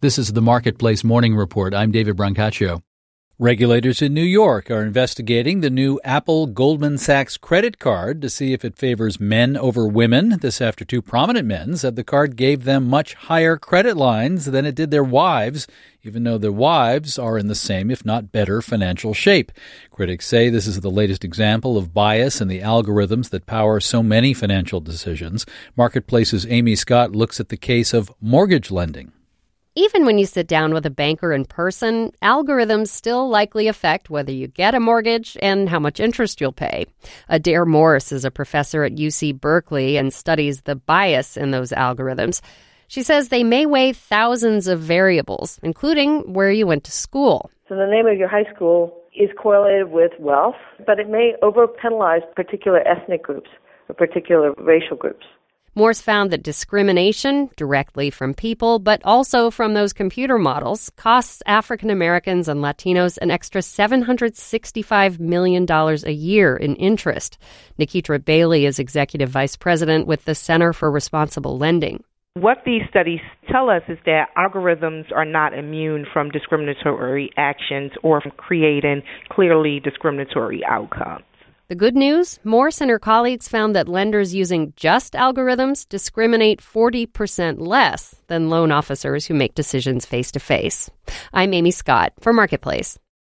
This is the Marketplace Morning Report. I'm David Brancaccio. Regulators in New York are investigating the new Apple Goldman Sachs credit card to see if it favors men over women. This after two prominent men said the card gave them much higher credit lines than it did their wives, even though their wives are in the same, if not better, financial shape. Critics say this is the latest example of bias in the algorithms that power so many financial decisions. Marketplace's Amy Scott looks at the case of mortgage lending. Even when you sit down with a banker in person, algorithms still likely affect whether you get a mortgage and how much interest you'll pay. Adair Morse is a professor at UC Berkeley and studies the bias in those algorithms. She says they may weigh thousands of variables, including where you went to school. So the name of your high school is correlated with wealth, but it may over-penalize particular ethnic groups or particular racial groups. Morse found that discrimination, directly from people, but also from those computer models, costs African Americans and Latinos an extra $765 million a year in interest. Nikitra Bailey is executive vice president with the Center for Responsible Lending. What these studies tell us is that algorithms are not immune from discriminatory actions or from creating clearly discriminatory outcomes. The good news, Morse and her colleagues found that lenders using just algorithms discriminate 40% less than loan officers who make decisions face-to-face. I'm Amy Scott for Marketplace.